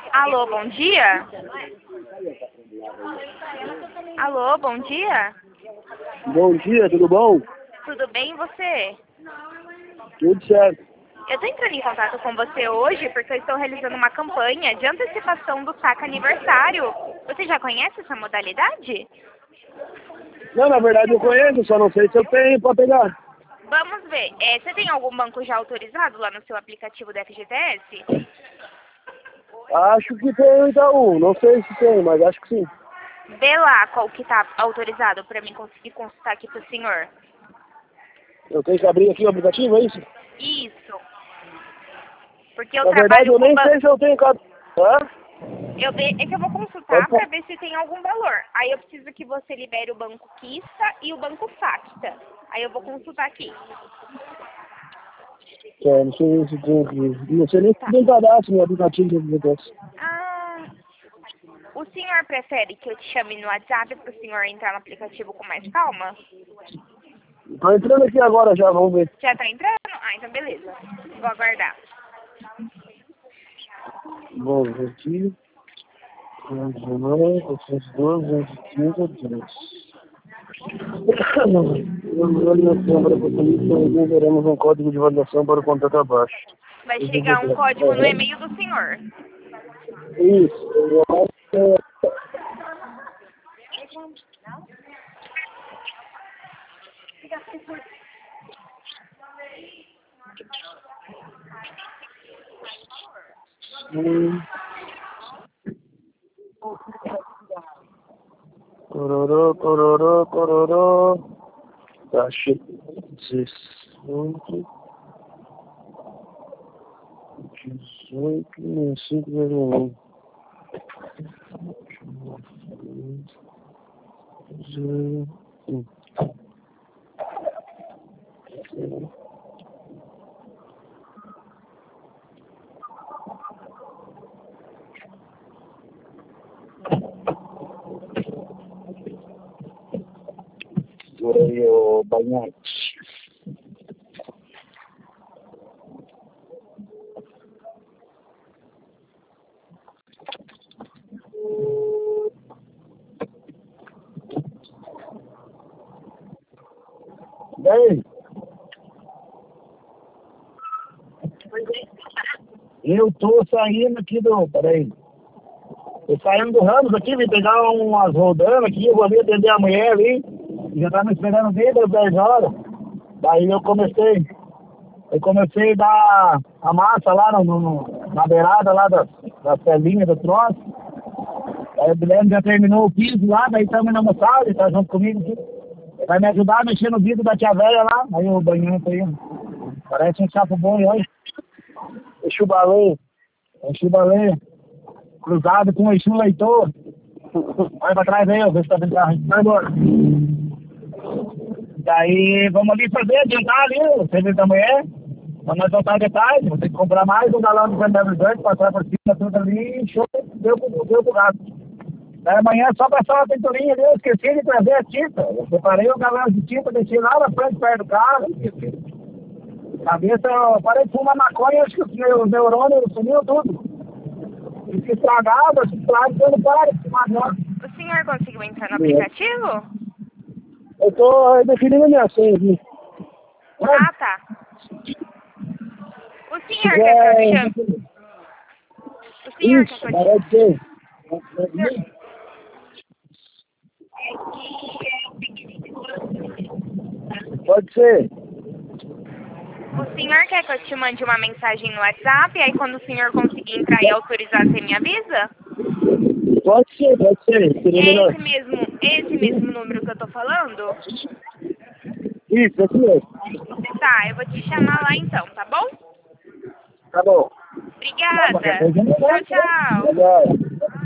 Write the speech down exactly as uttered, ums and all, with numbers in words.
Alô, bom dia? Alô, bom dia? Bom dia, tudo bom? Tudo bem e você? Tudo certo. Eu estou entrando em contato com você hoje porque eu estou realizando uma campanha de antecipação do saque aniversário. Você já conhece essa modalidade? Não, na verdade eu conheço, só não sei se eu tenho para pegar. Vamos ver. É, você tem algum banco já autorizado lá no seu aplicativo do F G T S? Acho que tem o Itaú, não sei se tem, mas acho que sim. Vê lá qual que está autorizado para mim conseguir consultar aqui para o senhor. Eu tenho que abrir aqui o aplicativo, é isso? Isso. Porque eu Na verdade trabalho eu com nem banco. sei se eu tenho cada... Hã? Eu ve... É que eu vou consultar Pode para falar. ver se tem algum valor. Aí eu preciso que você libere o banco Quista e o banco Facta. Aí eu vou consultar aqui. É, não sei se tem aqui. Não sei nem Tá. se tem cadastro no aplicativo do F G T S. Ah, o senhor prefere que eu te chame no WhatsApp para o senhor entrar no aplicativo com mais calma? Tô entrando aqui agora já, vamos ver. Já tá entrando? Ah, então beleza. Vou aguardar. Vamos ver aqui. duzentos e dezenove, oitocentos e doze, duzentos e trinta, três. Validação para polícia, veremos um código de validação para o contrato abaixo. Vai chegar um código no e-mail do senhor. Isso. Eu acho que é- Hum. Tororó, tororó, tororó. Taxa dezoito, dezoito, cinco zero um. Zero, um. Oi, ô Banhete. Bem, eu tô saindo aqui do... Peraí. Tô saindo do Ramos aqui, vim pegar umas rodanas aqui, eu vou ali atender a mulher ali. Já tá me esperando desde as dez horas. Daí eu comecei... Eu comecei a dar a massa lá no, no, na beirada lá das, das telinhas do troço. Aí o Guilherme já terminou o piso lá, daí estamos na moçada, ele tá junto comigo aqui. Vai me ajudar a mexer no vidro da tia velha lá. Aí o banheiro tá aí. Parece um sapo bom hoje. Exu baleia. Exu baleia. Cruzado com o Exu leitor. Vai pra trás aí, ó. Vê se tá dentro do carro. Vai embora. Daí vamos ali fazer, adiantar ali o serviço da manhã. Quando nós voltar de tarde, vou ter que comprar mais um galão de vandalizante, passar por cima tudo ali e show, deu pro, deu pro gato. Daí amanhã só passar uma pinturinha ali, eu esqueci de trazer a tinta. Eu preparei o galão de tinta, deixei lá na frente, perto do carro, esqueci. Cabeça, eu parei de fumar maconha, acho que os meus neurônios sumiu tudo. Fiquei estragado, estragado, eu não paro de fumar não. O senhor conseguiu entrar no aplicativo? Eu tô definindo a minha senha aqui. Ah, tá. O senhor quer que eu te chame? O senhor quer Isso, que eu te parece ser. Pode ser. O senhor quer que eu te mande uma mensagem no WhatsApp, aí quando o senhor conseguir entrar e autorizar, você me avisa? Pode ser, pode ser. Seria É melhor. esse mesmo, esse mesmo número que eu tô falando? Isso, assim mesmo. Tá, eu vou te chamar lá então, tá bom? Tá bom. Obrigada. Tchau, tchau. Legal.